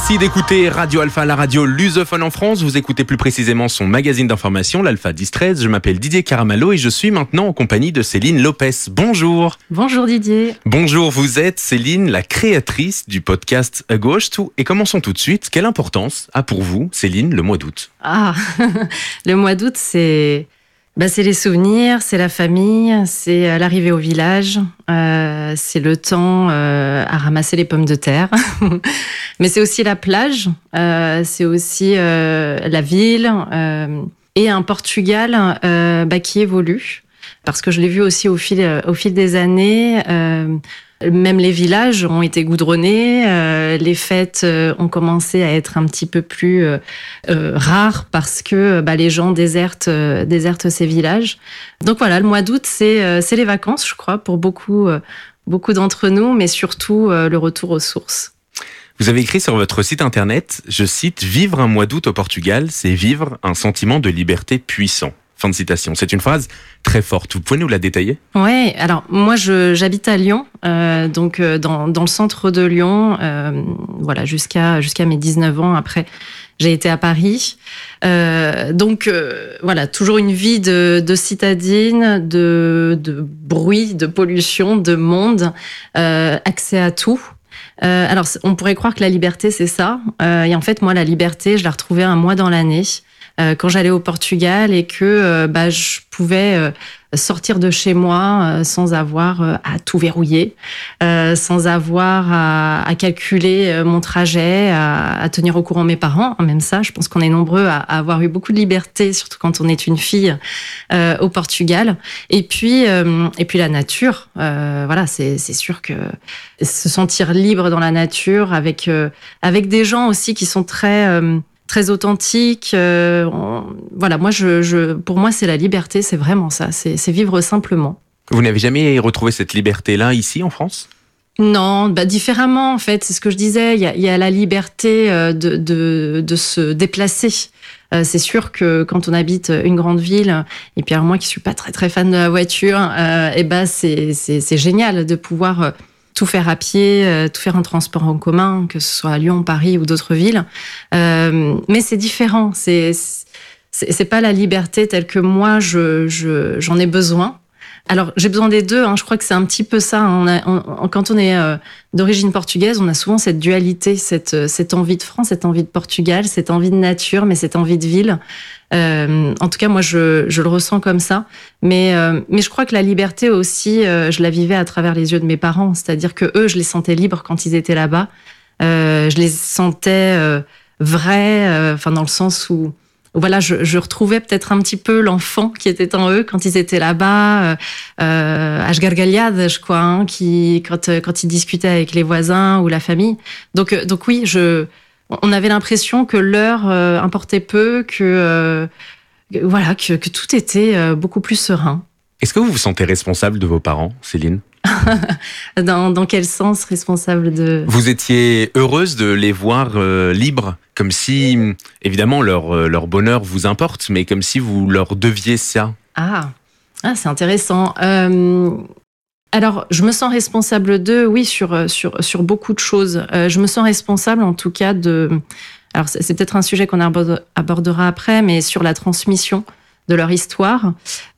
Merci d'écouter Radio Alpha, la radio lusophone en France. Vous écoutez plus précisément son magazine d'information, l'Alpha 1013. Je m'appelle Didier Caramallo et je suis maintenant en compagnie de Céline Lopez. Bonjour. Bonjour Didier. Bonjour, vous êtes Céline, la créatrice du podcast A Ghost. Et commençons tout de suite. Quelle importance a pour vous, Céline, le mois d'août ? Le mois d'août, c'est les souvenirs, c'est la famille, c'est l'arrivée au village, c'est le temps à ramasser les pommes de terre. Mais c'est aussi la plage, c'est aussi la ville et un Portugal qui évolue. Parce que je l'ai vu aussi au fil des années, même les villages ont été goudronnés, les fêtes ont commencé à être un petit peu plus rares parce que les gens désertent ces villages. Donc voilà, le mois d'août, c'est les vacances, je crois, pour beaucoup d'entre nous, mais surtout le retour aux sources. Vous avez écrit sur votre site internet, je cite, « Vivre un mois d'août au Portugal, c'est vivre un sentiment de liberté puissant ». Fin de citation. C'est une phrase très forte. Vous pouvez nous la détailler ? Ouais. Alors moi, j'habite à Lyon, donc dans le centre de Lyon. Voilà, jusqu'à mes 19 ans. Après, j'ai été à Paris. Donc voilà, toujours une vie de citadine, de bruit, de pollution, de monde, accès à tout. Alors, on pourrait croire que la liberté, c'est ça. Et en fait, moi, la liberté, je la retrouvais un mois dans l'année. Quand j'allais au Portugal et que je pouvais sortir de chez moi sans avoir à tout verrouiller, sans avoir à calculer mon trajet, à tenir au courant mes parents. Même ça, je pense qu'on est nombreux à avoir eu beaucoup de liberté, surtout quand on est une fille au Portugal. Et puis la nature, voilà, c'est sûr que se sentir libre dans la nature avec des gens aussi qui sont très authentique. Voilà, moi, pour moi, c'est la liberté, c'est vraiment ça, c'est vivre simplement. Vous n'avez jamais retrouvé cette liberté-là ici, en France ? Non, différemment, en fait, c'est ce que je disais. Il y a la liberté de se déplacer. C'est sûr que quand on habite une grande ville, et puis alors moi qui suis pas très très fan de la voiture, c'est génial de pouvoir tout faire à pied, tout faire en transport en commun, que ce soit à Lyon, Paris ou d'autres villes. Mais c'est différent. C'est pas la liberté telle que moi j'en ai besoin. Alors j'ai besoin des deux. Je crois que c'est un petit peu ça. Quand on est d'origine portugaise, on a souvent cette dualité, cette envie de France, cette envie de Portugal, cette envie de nature, mais cette envie de ville. En tout cas, moi, je le ressens comme ça. Mais je crois que la liberté aussi, je la vivais à travers les yeux de mes parents. C'est-à-dire que eux, je les sentais libres quand ils étaient là-bas. Je les sentais vrais, dans le sens où, voilà, je retrouvais peut-être un petit peu l'enfant qui était en eux quand ils étaient là-bas, às gargalhadas, je crois, quand ils discutaient avec les voisins ou la famille. Donc oui, on avait l'impression que l'heure importait peu, que tout était beaucoup plus serein. Est-ce que vous vous sentez responsable de vos parents, Céline ? Dans quel sens responsable de... Vous étiez heureuse de les voir libres, comme si, évidemment, leur bonheur vous importe, mais comme si vous leur deviez ça. Ah, c'est intéressant. Alors, je me sens responsable d'eux, oui, sur beaucoup de choses. Je me sens responsable, en tout cas, alors c'est peut-être un sujet qu'on abordera après, mais sur la transmission de leur histoire.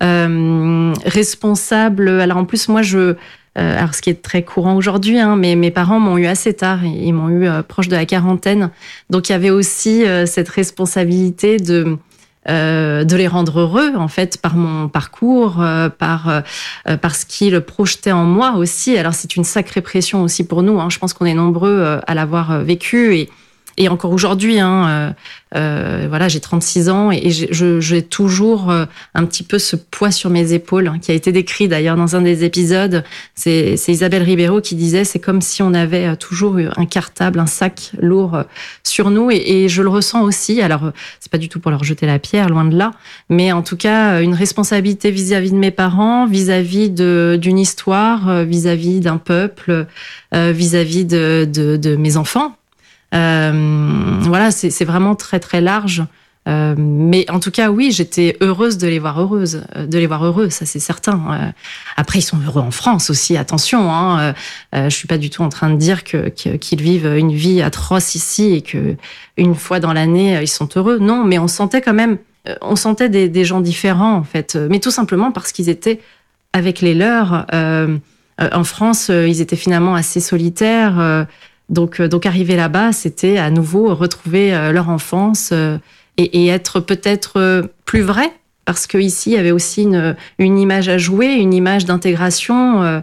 Responsable, alors en plus, moi, alors ce qui est très courant aujourd'hui, mais mes parents m'ont eu assez tard, ils m'ont eu proche de la quarantaine. Donc, il y avait aussi cette responsabilité de les rendre heureux, en fait, par mon parcours, par ce qu'ils projetaient en moi aussi. Alors, c'est une sacrée pression aussi pour nous. Je pense qu'on est nombreux à l'avoir vécu et encore aujourd'hui, voilà, j'ai 36 ans et j'ai toujours un petit peu ce poids sur mes épaules, qui a été décrit d'ailleurs dans un des épisodes. C'est Isabelle Ribeiro qui disait, c'est comme si on avait toujours un cartable, un sac lourd sur nous, et je le ressens aussi. Alors, c'est pas du tout pour leur jeter la pierre, loin de là, mais en tout cas, une responsabilité vis-à-vis de mes parents, vis-à-vis d'une histoire, vis-à-vis d'un peuple, vis-à-vis de mes enfants. Voilà, c'est vraiment très très large. Mais en tout cas, oui, j'étais heureuse de les voir heureux, ça c'est certain. Après, ils sont heureux en France aussi, attention. Hein. Je suis pas du tout en train de dire qu'ils vivent une vie atroce ici et que une fois dans l'année, ils sont heureux. Non, mais on sentait quand même, des gens différents en fait, mais tout simplement parce qu'ils étaient avec les leurs. En France, ils étaient finalement assez solitaires. Donc arriver là-bas, c'était à nouveau retrouver leur enfance et être peut-être plus vrai, parce qu'ici, il y avait aussi une image à jouer, une image d'intégration.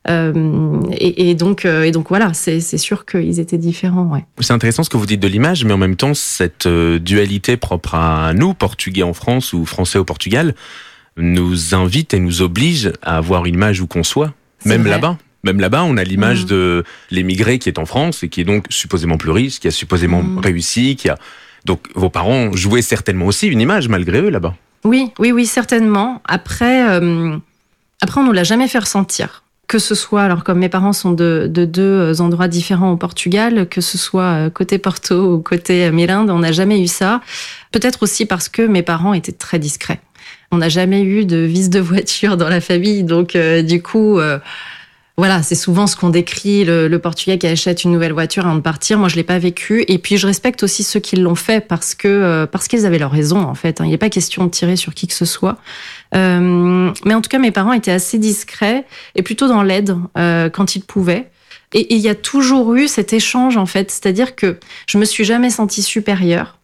Et donc voilà, c'est sûr qu'ils étaient différents. Ouais. C'est intéressant ce que vous dites de l'image, mais en même temps, cette dualité propre à nous, Portugais en France ou Français au Portugal, nous invite et nous oblige à avoir une image où qu'on soit, même là-bas. Même là-bas, on a l'image de l'émigré qui est en France et qui est donc supposément plus riche, qui a supposément réussi, Donc, vos parents jouaient certainement aussi une image malgré eux là-bas. Oui, certainement. Après, on nous l'a jamais fait ressentir. Que ce soit, alors comme mes parents sont de deux endroits différents au Portugal, que ce soit côté Porto ou côté Miranda, on n'a jamais eu ça. Peut-être aussi parce que mes parents étaient très discrets. On n'a jamais eu de vice de voiture dans la famille, donc du coup... Voilà, c'est souvent ce qu'on décrit, le Portugais qui achète une nouvelle voiture avant de partir. Moi, je l'ai pas vécu. Et puis, je respecte aussi ceux qui l'ont fait parce qu'ils avaient leur raison, en fait. Il n'est pas question de tirer sur qui que ce soit. Mais en tout cas, mes parents étaient assez discrets et plutôt dans l'aide quand ils pouvaient. Et il y a toujours eu cet échange, en fait. C'est-à-dire que je me suis jamais sentie supérieure.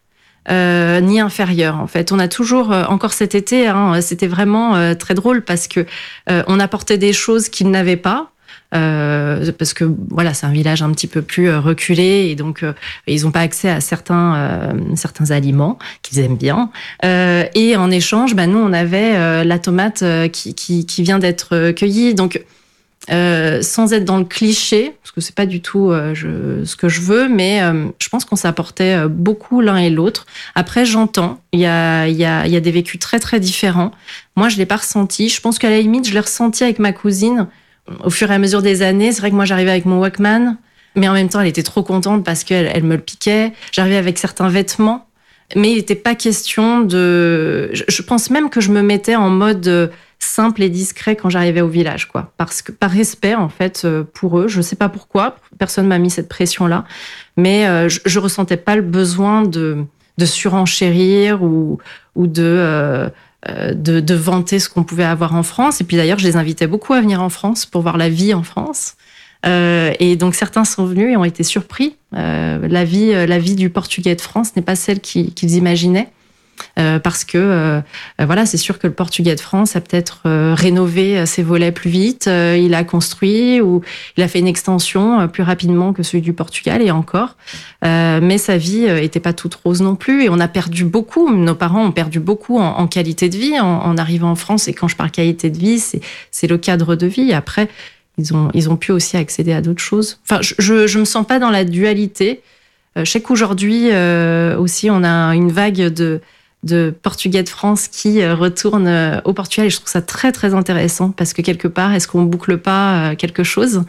Ni inférieure en fait. On a toujours, encore cet été, c'était vraiment très drôle parce que on apportait des choses qu'ils n'avaient pas. Parce que voilà, c'est un village un petit peu plus reculé et donc ils n'ont pas accès à certains aliments qu'ils aiment bien. Et en échange, nous on avait la tomate qui vient d'être cueillie. Donc sans être dans le cliché, parce que c'est pas du tout ce que je veux, mais je pense qu'on s'apportait beaucoup l'un et l'autre. Après, j'entends, il y a des vécus très très différents. Moi, je l'ai pas ressenti. Je pense qu'à la limite, je l'ai ressenti avec ma cousine. Au fur et à mesure des années, c'est vrai que moi, j'arrivais avec mon Walkman, mais en même temps, elle était trop contente parce qu'elle me le piquait. J'arrivais avec certains vêtements, mais il n'était pas question de... Je pense même que je me mettais en mode simple et discret quand j'arrivais au village, quoi. Parce que, par respect, en fait, pour eux, je sais pas pourquoi, personne m'a mis cette pression-là, mais je ressentais pas le besoin de surenchérir ou de vanter ce qu'on pouvait avoir en France. Et puis d'ailleurs, je les invitais beaucoup à venir en France pour voir la vie en France. Et donc certains sont venus et ont été surpris. La vie du Portugais de France n'est pas celle qu'ils imaginaient. Parce que voilà, c'est sûr que le Portugais de France a peut-être rénové ses volets plus vite, il a construit ou il a fait une extension plus rapidement que celui du Portugal et encore. Mais sa vie était pas toute rose non plus et on a perdu beaucoup. Nos parents ont perdu beaucoup en qualité de vie en arrivant en France. Et quand je parle qualité de vie, c'est le cadre de vie. Après, ils ont pu aussi accéder à d'autres choses. Enfin, je me sens pas dans la dualité. Je sais qu'aujourd'hui aussi, on a une vague de Portugais de France qui retournent au Portugal et je trouve ça très très intéressant parce que quelque part, est-ce qu'on boucle pas quelque chose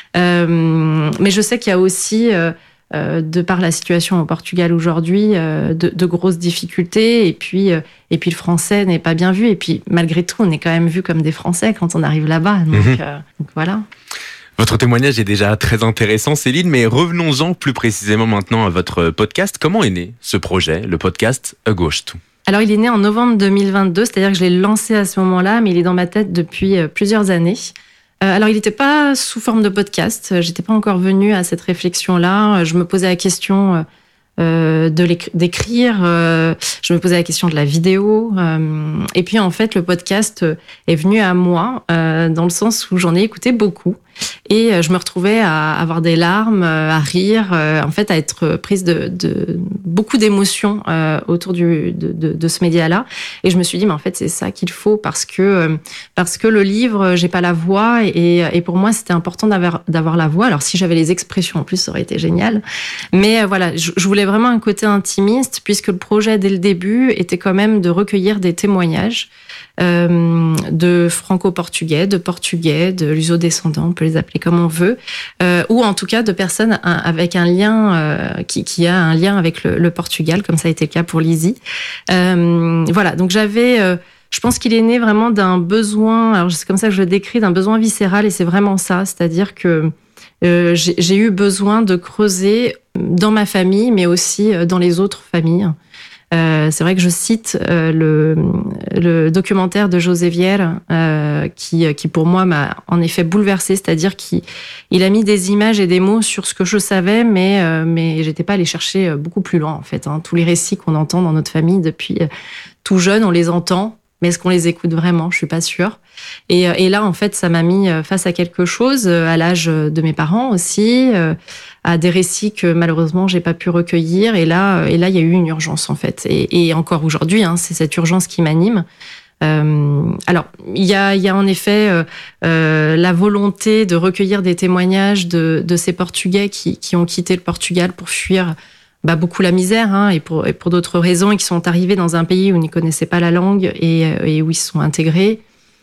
mais je sais qu'il y a aussi, de par la situation au Portugal aujourd'hui, de grosses difficultés et puis le français n'est pas bien vu et puis malgré tout, on est quand même vu comme des Français quand on arrive là-bas. Donc voilà. Votre témoignage est déjà très intéressant, Céline, mais revenons-en plus précisément maintenant à votre podcast. Comment est né ce projet, le podcast Agosto ? Alors, il est né en novembre 2022, c'est-à-dire que je l'ai lancé à ce moment-là, mais il est dans ma tête depuis plusieurs années. Alors, il n'était pas sous forme de podcast, j'étais pas encore venue à cette réflexion-là. Je me posais la question d'écrire, je me posais la question de la vidéo, et puis en fait le podcast est venu à moi dans le sens où j'en ai écouté beaucoup et je me retrouvais à avoir des larmes, à rire, en fait à être prise de beaucoup d'émotions autour de ce média-là et je me suis dit mais en fait c'est ça qu'il faut parce que le livre j'ai pas la voix et pour moi c'était important d'avoir la voix. Alors si j'avais les expressions en plus ça aurait été génial, mais voilà, je voulais vraiment un côté intimiste puisque le projet dès le début était quand même de recueillir des témoignages de franco-portugais, de portugais, de luso-descendants, on peut peut les appeler comme on veut, ou en tout cas de personnes avec un lien qui a un lien avec le Portugal, comme ça a été le cas pour Lizzie. Voilà, donc je pense qu'il est né vraiment d'un besoin, alors c'est comme ça que je le décris, d'un besoin viscéral, et c'est vraiment ça, c'est-à-dire que j'ai eu besoin de creuser dans ma famille, mais aussi dans les autres familles. C'est vrai que je cite le documentaire de José Vierre, qui pour moi m'a en effet bouleversée, c'est-à-dire qu'il a mis des images et des mots sur ce que je savais, mais j'étais pas allée chercher beaucoup plus loin en fait. Tous les récits qu'on entend dans notre famille depuis tout jeune, on les entend, mais est-ce qu'on les écoute vraiment? Je suis pas sûre. Et là, en fait, ça m'a mis face à quelque chose, à l'âge de mes parents aussi, à des récits que malheureusement j'ai pas pu recueillir. Et là, il y a eu une urgence en fait. Et encore aujourd'hui, c'est cette urgence qui m'anime. Alors, il y a en effet la volonté de recueillir des témoignages de ces Portugais qui ont quitté le Portugal pour fuir beaucoup la misère, et pour d'autres raisons, et qui sont arrivés dans un pays où ils ne connaissaient pas la langue et où ils se sont intégrés.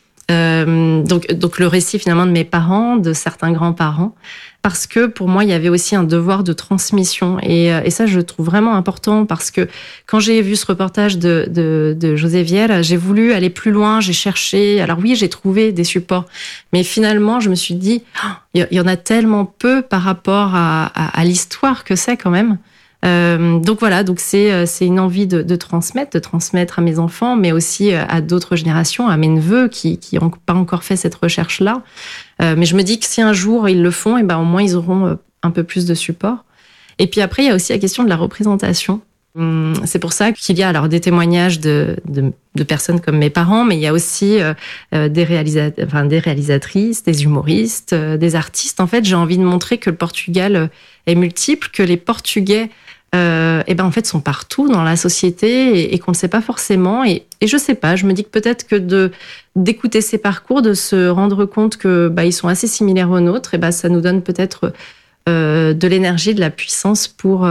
Donc le récit finalement de mes parents, de certains grands-parents, parce que pour moi il y avait aussi un devoir de transmission, et ça je le trouve vraiment important, parce que quand j'ai vu ce reportage de José Vierre, j'ai voulu aller plus loin, j'ai cherché, alors oui j'ai trouvé des supports, mais finalement je me suis dit il y en a tellement peu par rapport à l'histoire que c'est quand même. Donc voilà, donc c'est une envie de transmettre à mes enfants, mais aussi à d'autres générations, à mes neveux qui n'ont pas encore fait cette recherche-là. Mais je me dis que si un jour ils le font, et au moins ils auront un peu plus de support. Et puis après, il y a aussi la question de la représentation. C'est pour ça qu'il y a alors des témoignages de personnes comme mes parents, mais il y a aussi des réalisatrices, des humoristes, des artistes. En fait, j'ai envie de montrer que le Portugal est multiple, que les Portugais en fait sont partout dans la société, et qu'on ne sait pas forcément. Et je sais pas, je me dis que peut-être que d'écouter ces parcours, de se rendre compte que ils sont assez similaires aux nôtres, ça nous donne peut-être de l'énergie, de la puissance pour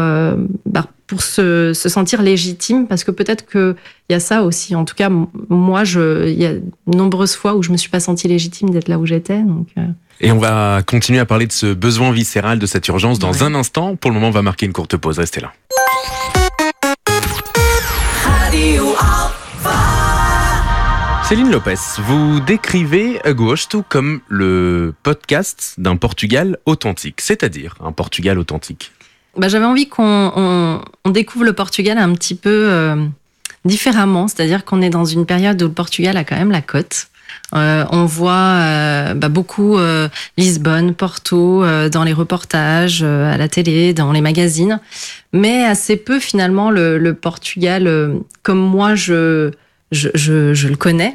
se sentir légitime, parce que peut-être qu'il y a ça aussi. En tout cas, moi, il y a de nombreuses fois où je me suis pas sentie légitime d'être là où j'étais. Et on va continuer à parler de ce besoin viscéral, de cette urgence dans un instant. Pour le moment, on va marquer une courte pause. Restez là. Céline Lopes, vous décrivez Agosto comme le podcast d'un Portugal authentique, c'est-à-dire un Portugal authentique. J'avais envie qu'on découvre le Portugal un petit peu différemment, c'est-à-dire qu'on est dans une période où le Portugal a quand même la cote. On voit beaucoup Lisbonne, Porto dans les reportages, à la télé, dans les magazines, mais assez peu finalement le Portugal comme moi je le connais.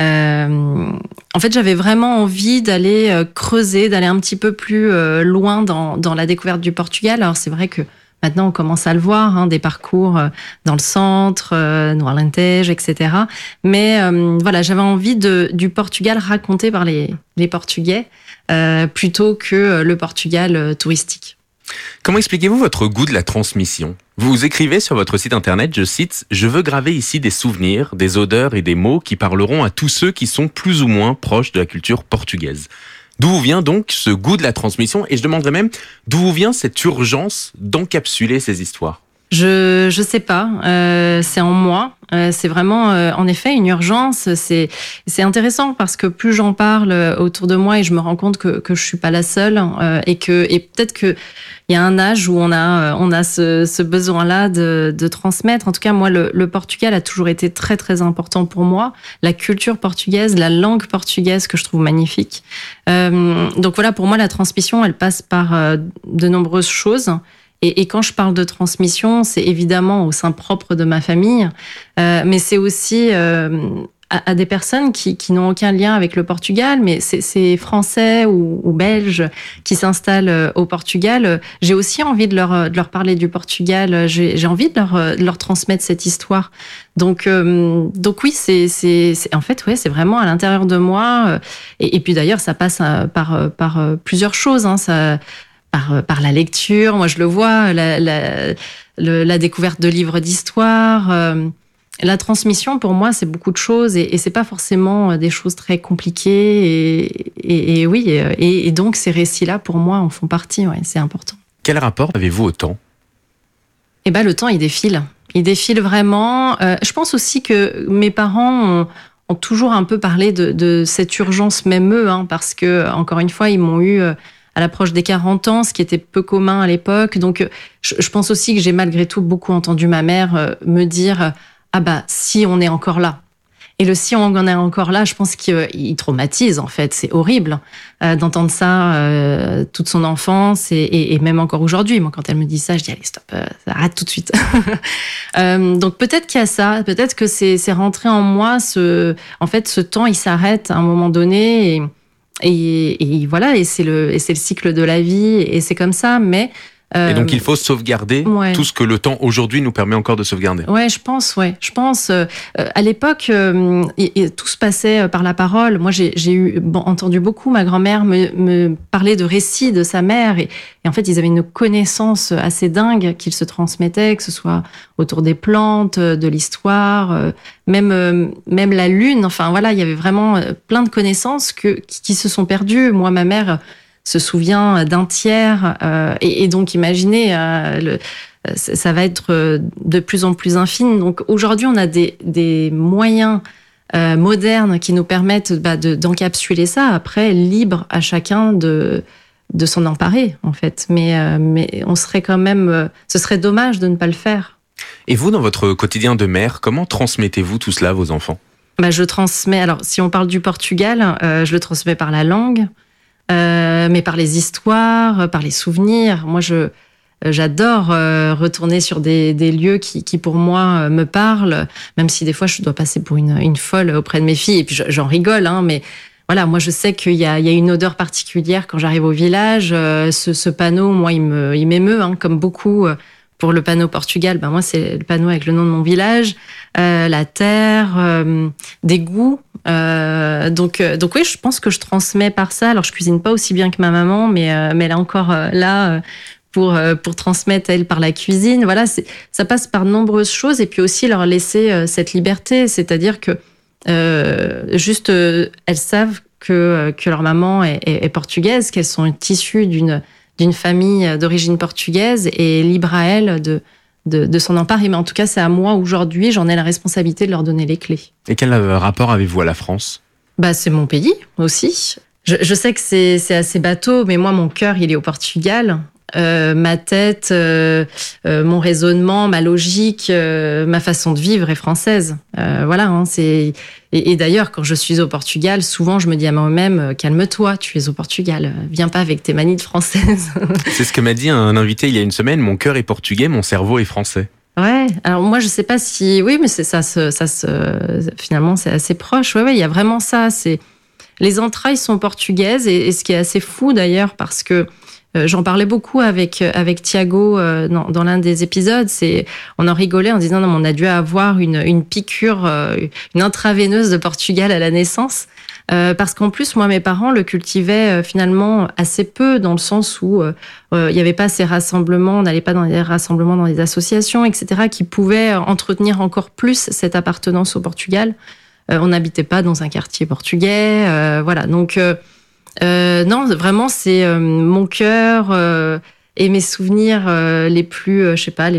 En fait, j'avais vraiment envie d'aller creuser, d'aller un petit peu plus loin dans la découverte du Portugal. Alors c'est vrai que maintenant, on commence à le voir, des parcours dans le centre, no Alentejo, etc. Mais voilà, j'avais envie du Portugal raconté par les Portugais plutôt que le Portugal touristique. Comment expliquez-vous votre goût de la transmission ? Vous écrivez sur votre site internet, je cite, « Je veux graver ici des souvenirs, des odeurs et des mots qui parleront à tous ceux qui sont plus ou moins proches de la culture portugaise. » D'où vient donc ce goût de la transmission ? Et je demanderais même, d'où vient cette urgence d'encapsuler ces histoires ? Je sais pas, c'est en moi. C'est vraiment, en effet, une urgence. C'est intéressant parce que plus j'en parle autour de moi, et je me rends compte que je suis pas la seule, et peut-être que il y a un âge où on a ce besoin-là de transmettre. En tout cas, moi, le Portugal a toujours été très très important pour moi. La culture portugaise, la langue portugaise que je trouve magnifique. Donc voilà, pour moi, la transmission, elle passe par de nombreuses choses. Et quand je parle de transmission, c'est évidemment au sein propre de ma famille, mais c'est aussi à des personnes qui n'ont aucun lien avec le Portugal, mais c'est français ou belges qui s'installent au Portugal. J'ai aussi envie de leur parler du Portugal. J'ai envie de leur transmettre cette histoire. Donc oui, c'est en fait, ouais, c'est vraiment à l'intérieur de moi. Et puis d'ailleurs, ça passe par plusieurs choses. Par la lecture, moi je le vois, la découverte de livres d'histoire, La transmission, pour moi, c'est beaucoup de choses et c'est pas forcément des choses très compliquées. Et donc, ces récits-là, pour moi, en font partie. Ouais, c'est important. Quel rapport avez-vous au temps ? Eh ben, le temps, il défile. Il défile vraiment. Je pense aussi que mes parents ont toujours un peu parlé de cette urgence, même eux, parce que, encore une fois, ils m'ont eu à l'approche des 40 ans, ce qui était peu commun à l'époque. Donc, je pense aussi que j'ai malgré tout beaucoup entendu ma mère me dire ah bah si on est encore là. Et le si on en est encore là, je pense qu'il traumatise en fait. C'est horrible d'entendre ça toute son enfance et même encore aujourd'hui. Moi, quand elle me dit ça, je dis allez stop, arrête tout de suite. Donc peut-être qu'il y a ça, peut-être que c'est rentré en moi. En fait, ce temps, il s'arrête à un moment donné et voilà. Et c'est le cycle de la vie et c'est comme ça. Mais et donc il faut sauvegarder tout ce que le temps aujourd'hui nous permet encore de sauvegarder. Ouais, je pense. À l'époque, tout se passait par la parole. Moi, j'ai entendu beaucoup ma grand-mère me parler de récits de sa mère. Et en fait, ils avaient une connaissance assez dingue qu'ils se transmettaient, que ce soit autour des plantes, de l'histoire, même la lune. Enfin, voilà, il y avait vraiment plein de connaissances qui se sont perdues. Moi, ma mère se souvient d'un tiers. Et donc, imaginez, ça va être de plus en plus infime. Donc, aujourd'hui, on a des moyens modernes qui nous permettent d'encapsuler ça. Après, libre à chacun de s'en emparer, en fait. Mais on serait quand même... ce serait dommage de ne pas le faire. Et vous, dans votre quotidien de mère, comment transmettez-vous tout cela à vos enfants ? Je transmets... Alors, si on parle du Portugal, je le transmets par la langue. Mais par les histoires, par les souvenirs. Moi, j'adore retourner sur des lieux qui pour moi me parlent, même si des fois je dois passer pour une folle auprès de mes filles, et puis j'en rigole, mais voilà, moi je sais qu'il y a une odeur particulière quand j'arrive au village. Ce panneau, moi, il m'émeut, comme beaucoup. Pour le panneau Portugal, moi, c'est le panneau avec le nom de mon village, la terre, des goûts. Donc oui, je pense que je transmets par ça. Alors, je cuisine pas aussi bien que ma maman, mais elle est encore là pour transmettre, elle, par la cuisine. Voilà, ça passe par de nombreuses choses. Et puis aussi, leur laisser cette liberté. C'est-à-dire que juste, elles savent que leur maman est portugaise, qu'elles sont issues d'une famille d'origine portugaise et libre à elle de s'en emparer. Mais en tout cas, c'est à moi aujourd'hui, j'en ai la responsabilité de leur donner les clés. Et quel rapport avez-vous à la France ? C'est mon pays aussi. Je sais que c'est assez bateau, mais moi, mon cœur, il est au Portugal. Ma tête, mon raisonnement, ma logique, ma façon de vivre est française. Voilà, et d'ailleurs, quand je suis au Portugal, souvent je me dis à moi-même, calme-toi, tu es au Portugal, viens pas avec tes manies de française. C'est ce que m'a dit un invité il y a une semaine, mon cœur est portugais, mon cerveau est français. Ouais, alors moi je sais pas si... Oui, mais finalement c'est assez proche. Ouais, il y a vraiment ça. Les entrailles sont portugaises et ce qui est assez fou d'ailleurs parce que j'en parlais beaucoup avec Thiago dans l'un des épisodes. On en rigolait en disant non, on a dû avoir une piqûre, une intraveineuse de Portugal à la naissance. Parce qu'en plus, moi, mes parents le cultivaient finalement assez peu, dans le sens où il n'y avait pas ces rassemblements, on n'allait pas dans des rassemblements, dans des associations, etc., qui pouvaient entretenir encore plus cette appartenance au Portugal. On n'habitait pas dans un quartier portugais, voilà. Donc non, vraiment, c'est mon cœur et mes souvenirs les plus,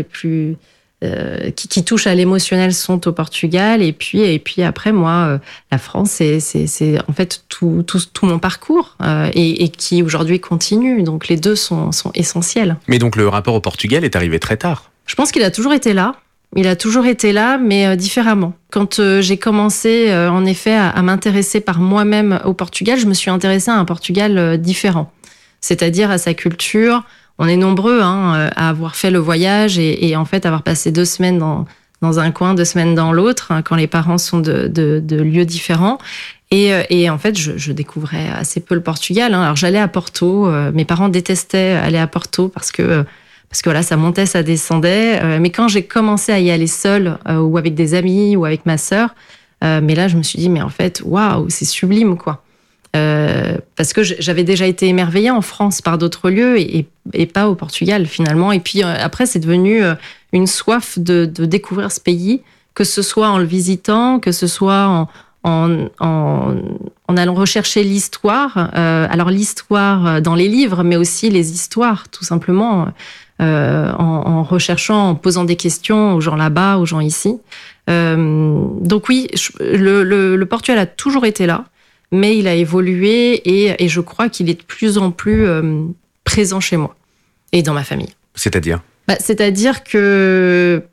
qui touchent à l'émotionnel sont au Portugal. Et puis après, moi, la France, c'est en fait tout mon parcours et qui aujourd'hui continue. Donc les deux sont essentiels. Mais donc le rapport au Portugal est arrivé très tard. Je pense qu'il a toujours été là. Il a toujours été là, mais différemment. Quand j'ai commencé, en effet, à m'intéresser par moi-même au Portugal, je me suis intéressée à un Portugal différent. C'est-à-dire à sa culture. On est nombreux à avoir fait le voyage et en fait avoir passé 2 semaines dans un coin, 2 semaines dans l'autre, quand les parents sont de lieux différents. Et en fait, je découvrais assez peu le Portugal. Alors j'allais à Porto. Mes parents détestaient aller à Porto parce que voilà, ça montait, ça descendait. Mais quand j'ai commencé à y aller seule ou avec des amis ou avec ma sœur, mais là, je me suis dit, mais en fait, waouh, c'est sublime, quoi. Parce que j'avais déjà été émerveillée en France par d'autres lieux et pas au Portugal, finalement. Et puis après, c'est devenu une soif de découvrir ce pays que ce soit en le visitant, que ce soit en allant rechercher l'histoire. Alors l'histoire dans les livres, mais aussi les histoires, tout simplement, en recherchant, en posant des questions aux gens là-bas, aux gens ici. Donc oui, le Portugal a toujours été là, mais il a évolué et je crois qu'il est de plus en plus présent chez moi et dans ma famille. C'est-à-dire ? C'est-à-dire que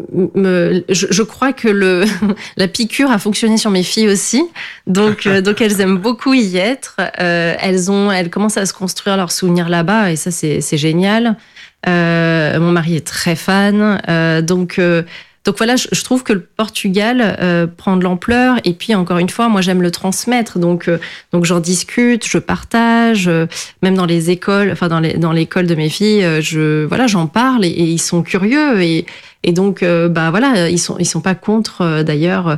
je crois que la piqûre a fonctionné sur mes filles aussi, donc elles aiment beaucoup y être. Elles commencent à se construire leurs souvenirs là-bas et ça c'est génial. Mon mari est très fan, donc voilà, je trouve que le Portugal prend de l'ampleur et puis encore une fois, moi j'aime le transmettre, donc j'en discute, je partage, même dans les écoles, enfin dans l'école de mes filles, j'en parle et ils sont curieux et donc voilà, ils sont pas contre d'ailleurs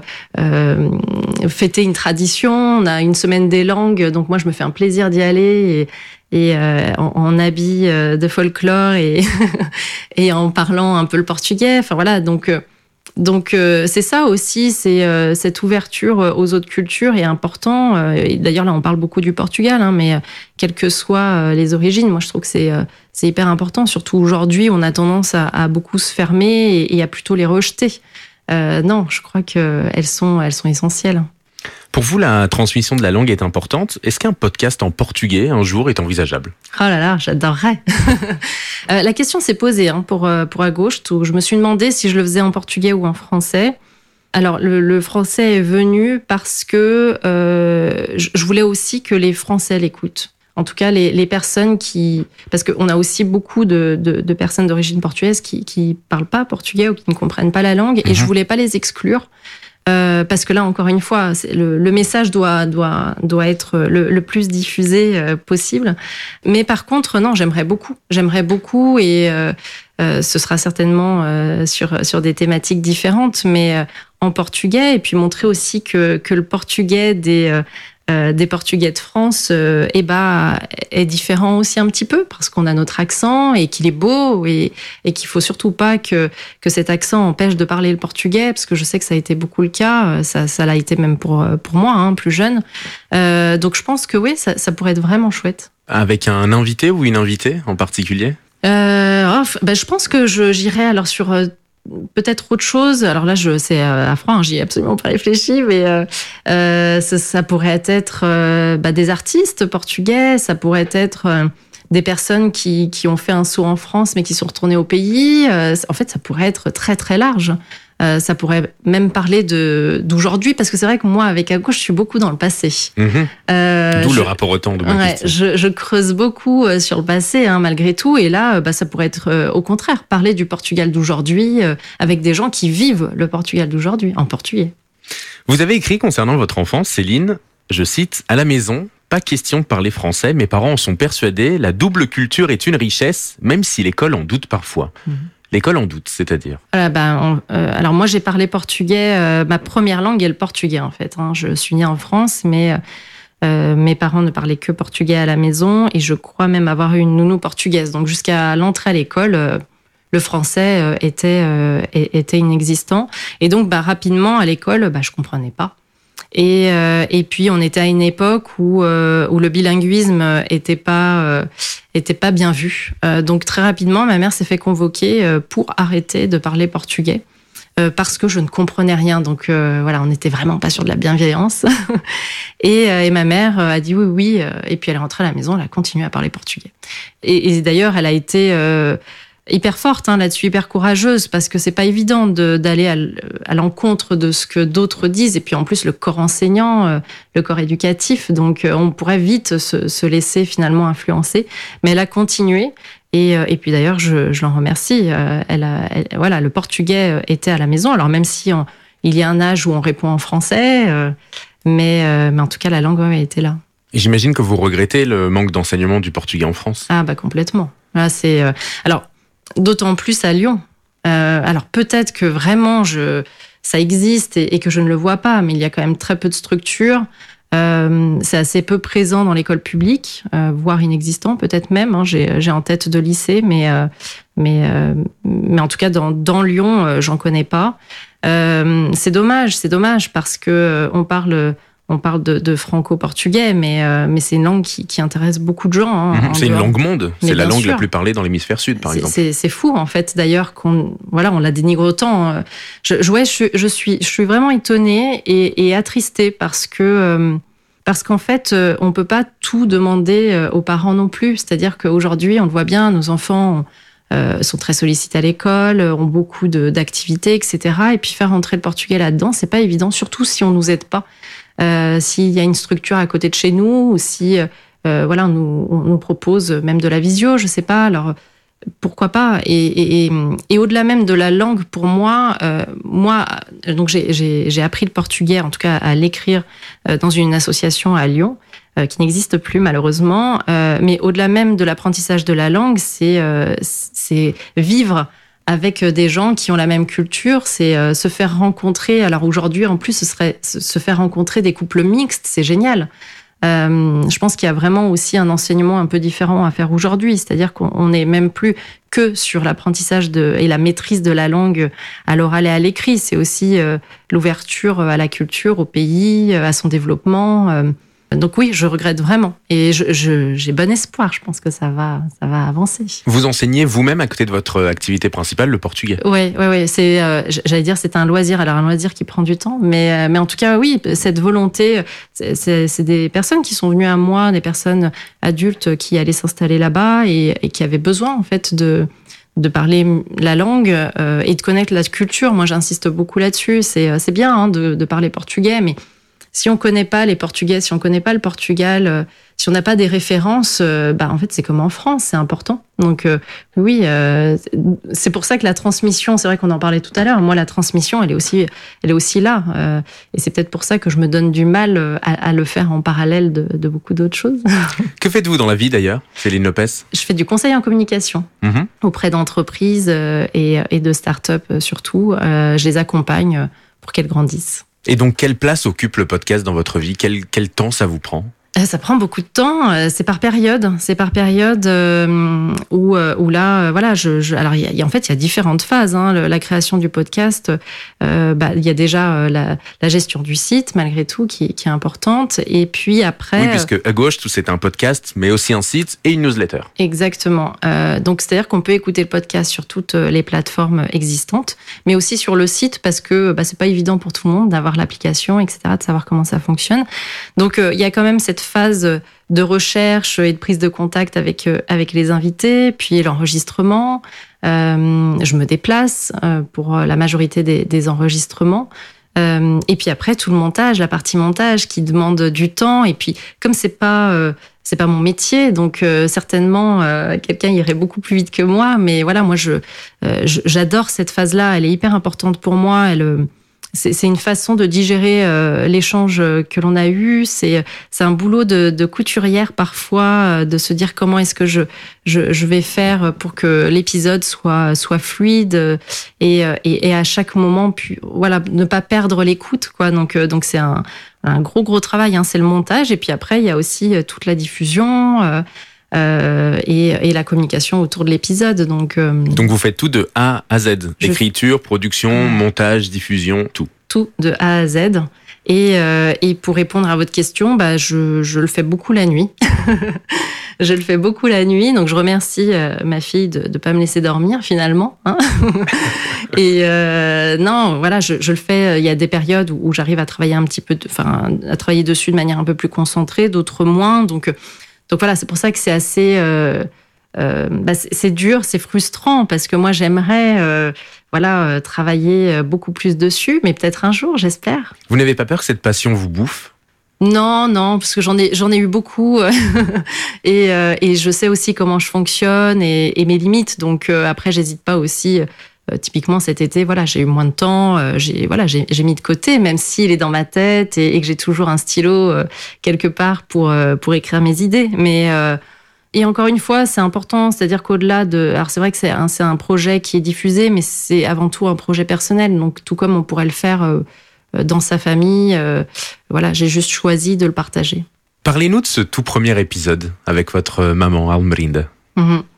fêter une tradition. On a une semaine des langues, donc moi je me fais un plaisir d'y aller et en habit de folklore et et en parlant un peu le portugais. Enfin voilà, donc c'est ça aussi, c'est cette ouverture aux autres cultures est important. Et d'ailleurs là on parle beaucoup du Portugal, hein, mais quelles que soient les origines, moi je trouve que c'est hyper important. Surtout aujourd'hui, on a tendance à beaucoup se fermer et à plutôt les rejeter. Non, je crois que elles sont essentielles. Pour vous, la transmission de la langue est importante. Est-ce qu'un podcast en portugais un jour est envisageable ? Oh là là, j'adorerais. La question s'est posée pour À Gauche. Je me suis demandé si je le faisais en portugais ou en français. Alors, le français est venu parce que je voulais aussi que les Français l'écoutent. En tout cas, les personnes parce qu'on a aussi beaucoup de personnes d'origine portugaise qui parlent pas portugais ou qui ne comprennent pas la langue, et je voulais pas les exclure. Parce que là, encore une fois, le message doit être le plus diffusé possible. Mais par contre, non, j'aimerais beaucoup et ce sera certainement sur des thématiques différentes, mais en portugais, et puis montrer aussi que le portugais des Portugais de France est différent aussi un petit peu, parce qu'on a notre accent et qu'il est beau et qu'il faut surtout pas que cet accent empêche de parler le portugais, parce que je sais que ça a été beaucoup le cas, ça l'a été même pour moi, plus jeune. Donc je pense que oui, ça pourrait être vraiment chouette. Avec un invité ou une invitée en particulier ? Je pense que j'irai alors sur peut-être autre chose. Alors là, c'est à froid, j'y ai absolument pas réfléchi, mais ça pourrait être des artistes portugais, ça pourrait être des personnes qui ont fait un saut en France mais qui sont retournées au pays. En fait, ça pourrait être très très large. Ça pourrait même parler d'aujourd'hui, parce que c'est vrai que moi, avec À Gauche, je suis beaucoup dans le passé. D'où le rapport au temps de ma question. Je creuse beaucoup sur le passé, malgré tout. Et là, ça pourrait être, au contraire, parler du Portugal d'aujourd'hui avec des gens qui vivent le Portugal d'aujourd'hui, en portugais. Vous avez écrit concernant votre enfance, Céline, je cite, « À la maison, pas question de parler français. Mes parents en sont persuadés. La double culture est une richesse, même si l'école en doute parfois. » L'école en doute, c'est-à-dire alors moi, j'ai parlé portugais. Ma première langue est le portugais, en fait. Je suis née en France, mais mes parents ne parlaient que portugais à la maison. Et je crois même avoir eu une nounou portugaise. Donc, jusqu'à l'entrée à l'école, le français était inexistant. Et donc, rapidement, à l'école, je comprenais pas. Et puis, on était à une époque où le bilinguisme était pas bien vu. Donc, très rapidement, ma mère s'est fait convoquer pour arrêter de parler portugais parce que je ne comprenais rien. Donc, voilà, on n'était vraiment pas sur de la bienveillance. Et ma mère a dit oui. Et puis, elle est rentrée à la maison, elle a continué à parler portugais. Et d'ailleurs, elle a été hyper forte là-dessus, hyper courageuse, parce que c'est pas évident d'aller à l'encontre de ce que d'autres disent, et puis en plus le corps enseignant, le corps éducatif, donc on pourrait vite se laisser finalement influencer, mais elle a continué, et puis d'ailleurs je l'en remercie. Voilà, le portugais était à la maison, alors même si il y a un âge où on répond en français, mais en tout cas la langue était là. Et j'imagine que vous regrettez le manque d'enseignement du portugais en France. Ah complètement. Là c'est alors d'autant plus à Lyon. Alors peut-être que vraiment ça existe et que je ne le vois pas, mais il y a quand même très peu de structures. C'est assez peu présent dans l'école publique, voire inexistant peut-être même. J'ai en tête de lycée, mais en tout cas dans Lyon, j'en connais pas. C'est dommage parce que on parle de franco-portugais, mais c'est une langue qui intéresse beaucoup de gens. C'est une langue monde. Mais c'est la langue sûr. la plus parlée dans l'hémisphère sud, par exemple. C'est fou, en fait, d'ailleurs, on la dénigre autant. Je suis vraiment étonnée et attristée parce qu'en fait, on peut pas tout demander aux parents non plus. C'est-à-dire qu'aujourd'hui, on le voit bien, nos enfants sont très sollicités à l'école, ont beaucoup d'activités, etc. Et puis faire rentrer le portugais là-dedans, c'est pas évident, surtout si on nous aide pas. S'il y a une structure à côté de chez nous, ou si on nous propose même de la visio, je sais pas, alors pourquoi pas. Et au-delà même de la langue, pour moi, donc j'ai appris le portugais, en tout cas à l'écrire dans une association à Lyon, qui n'existe plus malheureusement. Mais au-delà même de l'apprentissage de la langue, c'est vivre avec des gens qui ont la même culture, c'est se faire rencontrer. Alors aujourd'hui, en plus, ce serait se faire rencontrer des couples mixtes, c'est génial. Je pense qu'il y a vraiment aussi un enseignement un peu différent à faire aujourd'hui, c'est-à-dire qu'on n'est même plus que sur l'apprentissage et la maîtrise de la langue à l'oral et à l'écrit, c'est aussi l'ouverture à la culture, au pays, à son développement. Donc oui, je regrette vraiment. Et j'ai bon espoir, je pense que ça va avancer. Vous enseignez vous-même à côté de votre activité principale, le portugais? Oui. J'allais dire c'est un loisir, alors un loisir qui prend du temps. Mais en tout cas, oui, cette volonté, c'est des personnes qui sont venues à moi, des personnes adultes qui allaient s'installer là-bas et qui avaient besoin en fait de parler la langue et de connaître la culture. Moi, j'insiste beaucoup là-dessus. C'est bien de parler portugais, mais si on connaît pas les Portugais, si on connaît pas le Portugal, si on n'a pas des références, en fait, c'est comme en France, c'est important. Donc oui, c'est pour ça que la transmission, c'est vrai qu'on en parlait tout à l'heure. Moi, la transmission, elle est aussi là. Et c'est peut-être pour ça que je me donne du mal à le faire en parallèle de beaucoup d'autres choses. Que faites-vous dans la vie d'ailleurs, Céline Lopez? Je fais du conseil en communication auprès d'entreprises et de start-up surtout. Je les accompagne pour qu'elles grandissent. Et donc, quelle place occupe le podcast dans votre vie? Quel temps ça vous prend? Ça prend beaucoup de temps. C'est par période. Où là, voilà. Alors, en fait, il y a différentes phases. La création du podcast. Il y a déjà la gestion du site, malgré tout, qui est importante. Et puis après. Oui, puisque à gauche, tout c'est un podcast, mais aussi un site et une newsletter. Exactement. Donc, c'est-à-dire qu'on peut écouter le podcast sur toutes les plateformes existantes, mais aussi sur le site parce que c'est pas évident pour tout le monde d'avoir l'application, etc., de savoir comment ça fonctionne. Donc, il y a quand même cette phase de recherche et de prise de contact avec les invités, puis l'enregistrement. Je me déplace pour la majorité des enregistrements. Et puis après, tout le montage, la partie montage qui demande du temps. Et puis, comme c'est pas mon métier, donc certainement quelqu'un irait beaucoup plus vite que moi. Mais voilà, moi, j'adore cette phase-là. Elle est hyper importante pour moi. C'est une façon de digérer l'échange que l'on a eu. C'est un boulot de couturière parfois, de se dire comment est-ce que je vais faire pour que l'épisode soit fluide et à chaque moment, puis voilà, ne pas perdre l'écoute, quoi. Donc c'est un gros travail. C'est le montage et puis après il y a aussi toute la diffusion. Et la communication autour de l'épisode. Donc vous faites tout de A à Z. Écriture, production, montage, diffusion, tout. Tout de A à Z. Et pour répondre à votre question, je le fais beaucoup la nuit. Je le fais beaucoup la nuit, donc je remercie ma fille de ne pas me laisser dormir finalement. Et non, voilà, je le fais. Il y a des périodes où j'arrive à travailler un petit peu, à travailler dessus de manière un peu plus concentrée, d'autres moins. Donc voilà, c'est pour ça que c'est assez, c'est dur, c'est frustrant parce que moi j'aimerais, travailler beaucoup plus dessus, mais peut-être un jour, j'espère. Vous n'avez pas peur que cette passion vous bouffe? Non, parce que j'en ai eu beaucoup et je sais aussi comment je fonctionne et mes limites. Donc après, j'hésite pas aussi. Typiquement cet été, voilà, j'ai eu moins de temps, j'ai mis de côté, même s'il est dans ma tête et que j'ai toujours un stylo quelque part pour écrire mes idées. Mais et encore une fois, c'est important, c'est-à-dire qu'au-delà alors c'est vrai que c'est un projet qui est diffusé, mais c'est avant tout un projet personnel. Donc tout comme on pourrait le faire dans sa famille, j'ai juste choisi de le partager. Parlez-nous de ce tout premier épisode avec votre maman Almerinda.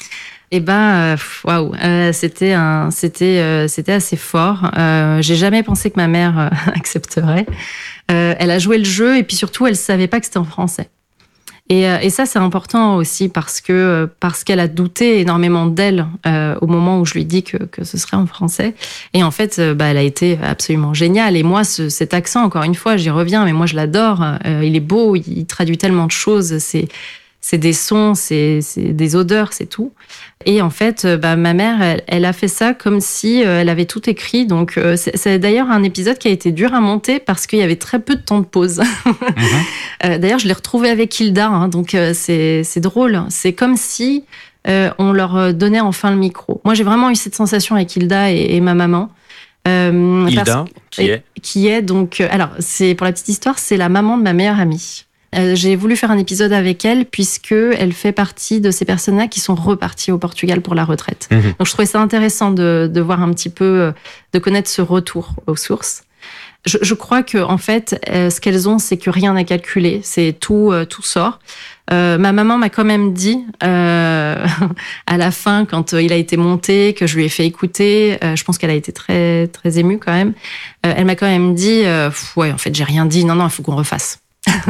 Eh ben, waouh, c'était assez fort. J'ai jamais pensé que ma mère accepterait. Elle a joué le jeu et puis surtout, elle savait pas que c'était en français. Et ça, c'est important aussi parce qu'elle a douté énormément d'elle au moment où je lui dis que ce serait en français. Et en fait, elle a été absolument géniale. Et moi, cet accent, encore une fois, j'y reviens, mais moi, je l'adore. Il est beau, il traduit tellement de choses. C'est des sons, c'est des odeurs, c'est tout. Et en fait, ma mère, elle a fait ça comme si elle avait tout écrit. Donc, c'est d'ailleurs un épisode qui a été dur à monter parce qu'il y avait très peu de temps de pause. D'ailleurs, je l'ai retrouvé avec Hilda, hein, donc c'est drôle. C'est comme si on leur donnait enfin le micro. Moi, j'ai vraiment eu cette sensation avec Hilda et ma maman. Hilda, qui est donc... alors, c'est pour la petite histoire, c'est la maman de ma meilleure amie. J'ai voulu faire un épisode avec elle puisque elle fait partie de ces personnes-là qui sont reparties au Portugal pour la retraite. Donc je trouvais ça intéressant de voir un petit peu, de connaître ce retour aux sources. Je crois que en fait, ce qu'elles ont, c'est que rien n'est calculé, c'est tout sort. Ma maman m'a quand même dit à la fin, quand il a été monté, que je lui ai fait écouter, je pense qu'elle a été très très émue quand même. Elle m'a quand même dit, ouais, en fait, j'ai rien dit. Non, il faut qu'on refasse.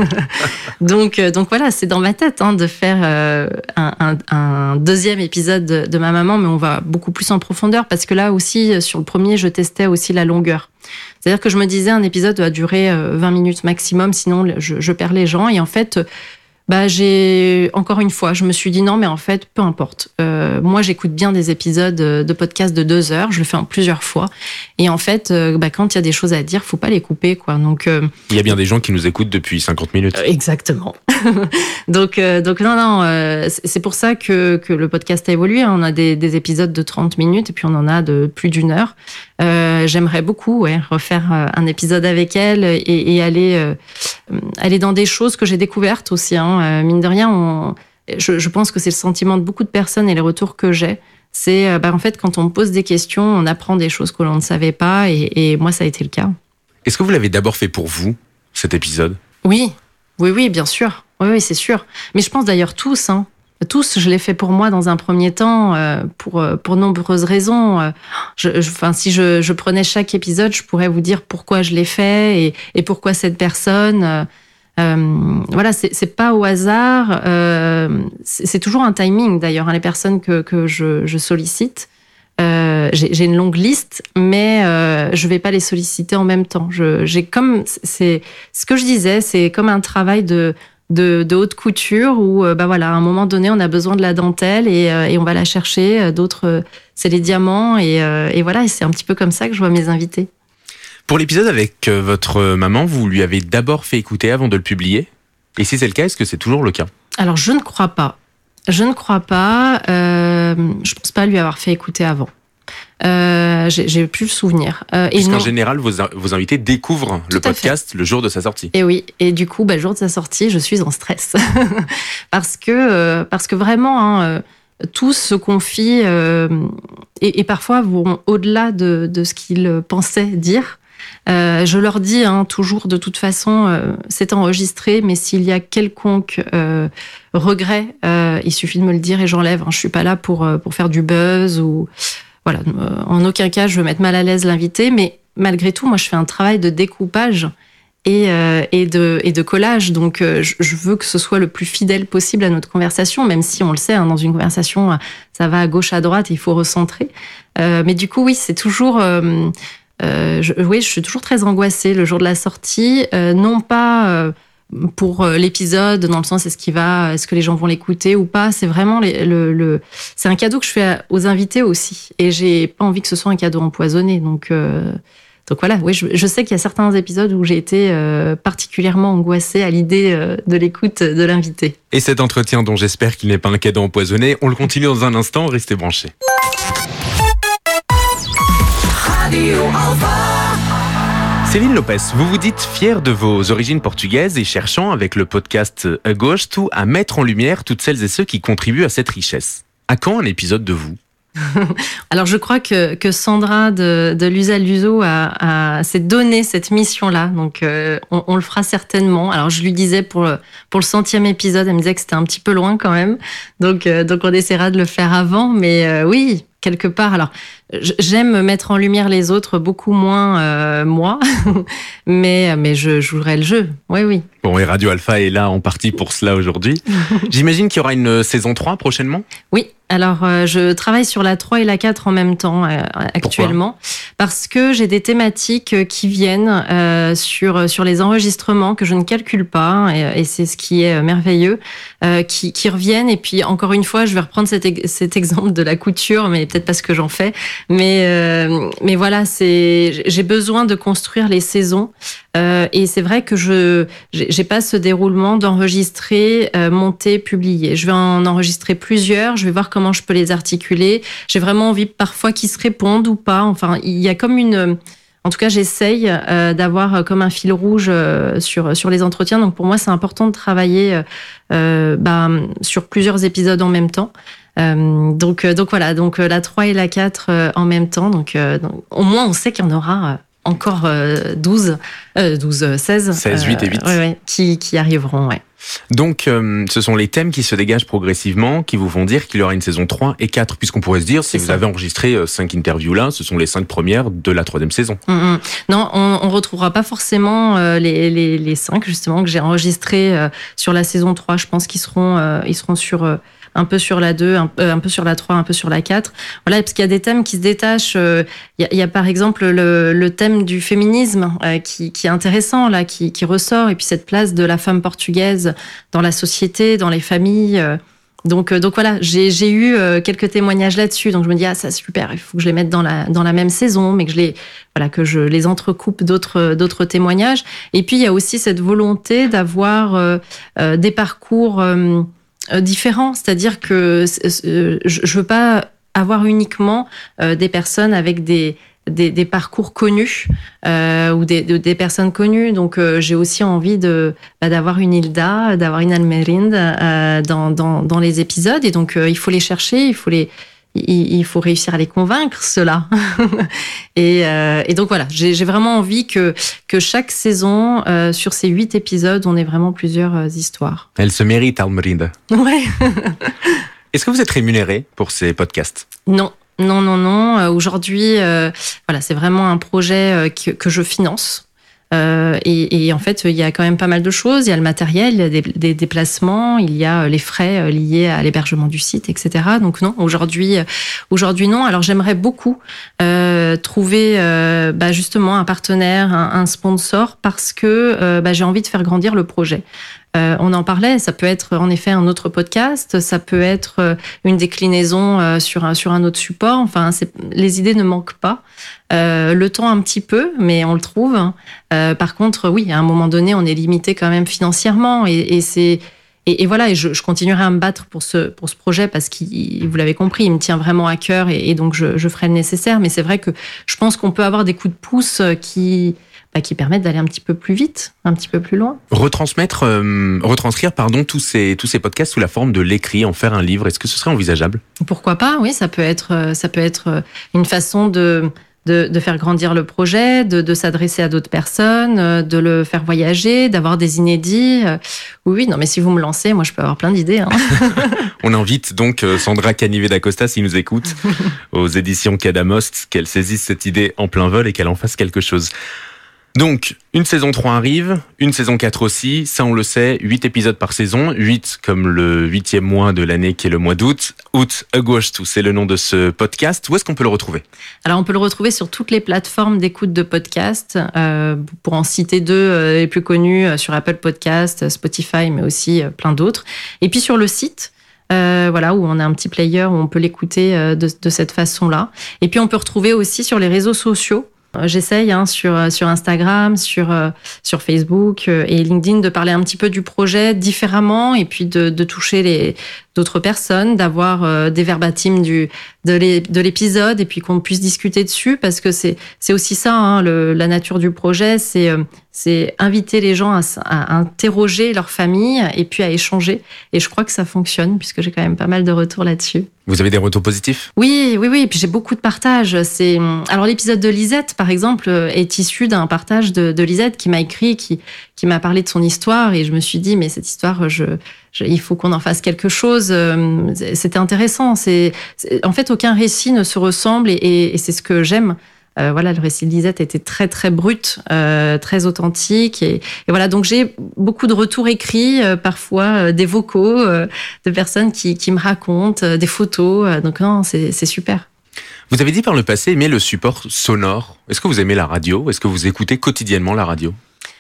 donc voilà, c'est dans ma tête de faire un deuxième épisode de ma maman, mais on va beaucoup plus en profondeur parce que là aussi, sur le premier, je testais aussi la longueur. C'est-à-dire que je me disais un épisode doit durer 20 minutes maximum, sinon je perds les gens. Et en fait, encore une fois, je me suis dit non, mais en fait, peu importe. Moi, j'écoute bien des épisodes de podcast de 2 heures. Je le fais en plusieurs fois. Et en fait, quand il y a des choses à dire, faut pas les couper, quoi. Donc, il y a bien des gens qui nous écoutent depuis 50 minutes. Exactement. donc non, c'est pour ça que le podcast a évolué. On a des épisodes de 30 minutes et puis on en a de plus d'1 heure. J'aimerais beaucoup refaire un épisode avec elle et aller dans des choses que j'ai découvertes aussi. Mine de rien, je pense que c'est le sentiment de beaucoup de personnes et les retours que j'ai. C'est en fait, quand on me pose des questions, on apprend des choses que l'on ne savait pas et moi, ça a été le cas. Est-ce que vous l'avez d'abord fait pour vous, cet épisode ? Oui, bien sûr. Oui, c'est sûr. Mais je pense d'ailleurs tous. Tous, je l'ai fait pour moi dans un premier temps, pour nombreuses raisons. Si je prenais chaque épisode, je pourrais vous dire pourquoi je l'ai fait et pourquoi cette personne. Voilà, c'est pas au hasard. C'est toujours un timing d'ailleurs. Les personnes que je sollicite, j'ai une longue liste, mais je vais pas les solliciter en même temps. C'est ce que je disais, c'est comme un travail de haute couture où à un moment donné on a besoin de la dentelle et on va la chercher, d'autres c'est les diamants et voilà, et c'est un petit peu comme ça que je vois mes invités. Pour l'épisode avec votre maman, vous lui avez d'abord fait écouter avant de le publier, et si c'est le cas, est-ce que c'est toujours le cas ? Alors je ne crois pas, je pense pas lui avoir fait écouter avant. J'ai plus le souvenir. Puisqu'en général, vos invités découvrent le podcast le jour de sa sortie. Et oui, et du coup, le jour de sa sortie, je suis en stress. parce que vraiment, tous se confient et parfois vont au-delà de ce qu'ils pensaient dire. Je leur dis toujours, de toute façon, c'est enregistré, mais s'il y a quelconque regret, il suffit de me le dire et j'enlève. Je suis pas là pour faire du buzz ou... Voilà, en aucun cas, je veux mettre mal à l'aise l'invité, mais malgré tout, moi, je fais un travail de découpage et de collage. Donc, je veux que ce soit le plus fidèle possible à notre conversation, même si on le sait, dans une conversation, ça va à gauche, à droite, il faut recentrer. Mais du coup, oui, c'est toujours... je suis toujours très angoissée le jour de la sortie, non pas... pour l'épisode, dans le sens est-ce que les gens vont l'écouter ou pas. C'est vraiment c'est un cadeau que je fais aux invités aussi, et j'ai pas envie que ce soit un cadeau empoisonné. Donc voilà, oui, je sais qu'il y a certains épisodes où j'ai été particulièrement angoissée à l'idée de l'écoute de l'invité. Et cet entretien, dont j'espère qu'il n'est pas un cadeau empoisonné, on le continue dans un instant. Restez branchés. Radio Alpha. Céline Lopez, vous vous dites fière de vos origines portugaises et cherchant, avec le podcast Agosto, à mettre en lumière toutes celles et ceux qui contribuent à cette richesse. À quand un épisode de vous ? Alors, je crois que Sandra de l'Usa Luso s'est donné cette mission-là. Donc, on le fera certainement. Alors, je lui disais pour le 100e épisode, elle me disait que c'était un petit peu loin quand même. Donc on essaiera de le faire avant. Mais oui, quelque part. Alors, j'aime mettre en lumière les autres, beaucoup moins moi. mais je jouerai le jeu. Oui, oui. Bon, et Radio Alpha est là en partie pour cela aujourd'hui. J'imagine qu'il y aura une saison 3 prochainement ? Oui. Alors, je travaille sur la 3 et la 4 en même temps actuellement. Pourquoi ? Parce que j'ai des thématiques qui viennent sur les enregistrements que je ne calcule pas, et c'est ce qui est merveilleux, qui reviennent. Et puis, encore une fois, je vais reprendre cet exemple de la couture, mais peut-être parce que j'en fais. Mais voilà, j'ai besoin de construire les saisons. Et c'est vrai que j'ai pas ce déroulement d'enregistrer, monter, publier. Je vais en enregistrer plusieurs. Je vais voir comment je peux les articuler. J'ai vraiment envie parfois qu'ils se répondent ou pas. Enfin, il y a comme en tout cas, j'essaye d'avoir comme un fil rouge sur les entretiens. Donc pour moi, c'est important de travailler sur plusieurs épisodes en même temps. Donc voilà, donc la 3 et la 4 en même temps. Donc au moins, on sait qu'il y en aura encore 16, 16, 8 et 8. Qui arriveront, ouais. Donc, ce sont les thèmes qui se dégagent progressivement, qui vous font dire qu'il y aura une saison 3 et 4, puisqu'on pourrait se dire, si vous avez enregistré 5 interviews là, ce sont les 5 premières de la 3e saison. Non, on retrouvera pas forcément les 5, justement, que j'ai enregistrés sur la saison 3. Je pense qu'ils seront sur... un peu sur la 2, un peu sur la 3, un peu sur la 4. Voilà, parce qu'il y a des thèmes qui se détachent. Il y a par exemple le thème du féminisme qui est intéressant, là, qui ressort. Et puis cette place de la femme portugaise dans la société, dans les familles. Donc voilà, j'ai eu quelques témoignages là-dessus. Donc je me dis, ça c'est super, il faut que je les mette dans la même saison, mais que je les entrecoupe d'autres témoignages. Et puis il y a aussi cette volonté d'avoir des parcours différents, c'est-à-dire que je veux pas avoir uniquement des personnes avec des parcours connus ou des personnes connues. Donc j'ai aussi envie d'avoir une Hilda, d'avoir une Almerind dans les épisodes, et donc il faut les chercher, il faut réussir à les convaincre, ceux-là. et donc voilà, j'ai vraiment envie que chaque saison, sur ces 8 épisodes, on ait vraiment plusieurs histoires. Elle se mérite, Almerinda. Ouais. Est-ce que vous êtes rémunéré pour ces podcasts ? Non. Aujourd'hui, voilà, c'est vraiment un projet que je finance. Et en fait, il y a quand même pas mal de choses. Il y a le matériel, il y a des déplacements, il y a les frais liés à l'hébergement du site, etc. Donc non, aujourd'hui non. Alors j'aimerais beaucoup trouver justement un partenaire, un sponsor, parce que j'ai envie de faire grandir le projet. On en parlait, ça peut être en effet un autre podcast, ça peut être une déclinaison sur un autre support. Enfin, les idées ne manquent pas. Le temps un petit peu, mais on le trouve. Par contre, oui, à un moment donné, on est limité quand même financièrement, et voilà. Et je continuerai à me battre pour ce projet, parce qu'il, vous l'avez compris, il me tient vraiment à cœur, et donc je ferai le nécessaire. Mais c'est vrai que je pense qu'on peut avoir des coups de pouce qui permettent d'aller un petit peu plus vite, un petit peu plus loin. Retranscrire, tous ces podcasts sous la forme de l'écrit, en faire un livre, est-ce que ce serait envisageable ? Pourquoi pas ? Oui, ça peut être une façon de faire grandir le projet, de s'adresser à d'autres personnes, de le faire voyager, d'avoir des inédits. Oui, non, mais si vous me lancez, moi je peux avoir plein d'idées. Hein. On invite donc Sandra Canivet d'Acosta, s'il nous écoute, aux éditions Cadamost, qu'elle saisisse cette idée en plein vol et qu'elle en fasse quelque chose. Donc, une saison 3 arrive, une saison 4 aussi, ça on le sait, 8 épisodes par saison, 8 comme le 8e mois de l'année qui est le mois d'août. Agosto, c'est le nom de ce podcast. Où est-ce qu'on peut le retrouver ? Alors, on peut le retrouver sur toutes les plateformes d'écoute de podcasts, pour en citer 2 les plus connus, sur Apple Podcasts, Spotify, mais aussi plein d'autres. Et puis sur le site, où on a un petit player où on peut l'écouter de cette façon-là. Et puis on peut retrouver aussi sur les réseaux sociaux. J'essaye sur Instagram, sur Facebook et LinkedIn de parler un petit peu du projet différemment, et puis de toucher d'autres personnes, d'avoir des verbatims de l'épisode et puis qu'on puisse discuter dessus, parce que c'est aussi ça, hein, la nature du projet, c'est inviter les gens à interroger leur famille et puis à échanger. Et je crois que ça fonctionne, puisque j'ai quand même pas mal de retours là-dessus. Vous avez des retours positifs ? Oui. Et puis j'ai beaucoup de partages. Alors l'épisode de Lisette, par exemple, est issu d'un partage de Lisette qui m'a écrit, qui m'a parlé de son histoire. Et je me suis dit, mais cette histoire, il faut qu'on en fasse quelque chose. C'était intéressant. En fait, aucun récit ne se ressemble et c'est ce que j'aime. Voilà, le récit de Lisette était très très brut, très authentique et voilà. Donc j'ai beaucoup de retours écrits, parfois des vocaux de personnes qui me racontent, des photos. Donc non, c'est super. Vous avez dit par le passé aimer le support sonore. Est-ce que vous aimez la radio ? Est-ce que vous écoutez quotidiennement la radio ?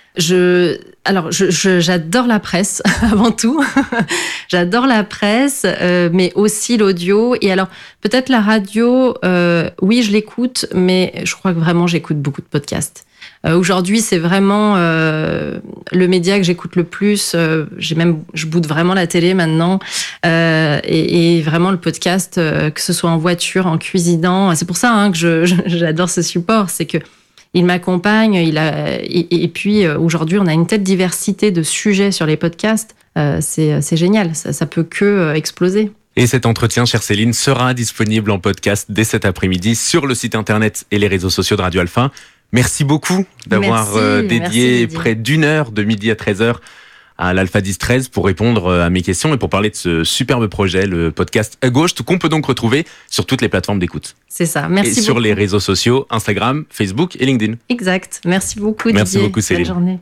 J'adore la presse avant tout. J'adore la presse, mais aussi l'audio. Et alors, peut-être la radio, oui, je l'écoute, mais je crois que vraiment, j'écoute beaucoup de podcasts. Aujourd'hui, c'est vraiment le média que j'écoute le plus. Je boude vraiment la télé maintenant. Et vraiment le podcast, que ce soit en voiture, en cuisinant. C'est pour ça hein, que j'adore ce support. C'est que il m'accompagne, et puis aujourd'hui, on a une telle diversité de sujets sur les podcasts, c'est génial, ça peut que exploser. Et cet entretien, chère Céline, sera disponible en podcast dès cet après-midi sur le site internet et les réseaux sociaux de Radio Alpha. Merci beaucoup d'avoir dédié près d'une heure, de midi à 13h, à l'Alpha 10-13 pour répondre à mes questions et pour parler de ce superbe projet, le podcast À Gauche, qu'on peut donc retrouver sur toutes les plateformes d'écoute. C'est ça, merci beaucoup. Et sur les réseaux sociaux, Instagram, Facebook et LinkedIn. Exact, merci beaucoup Didier. Merci beaucoup Céline. Bonne journée.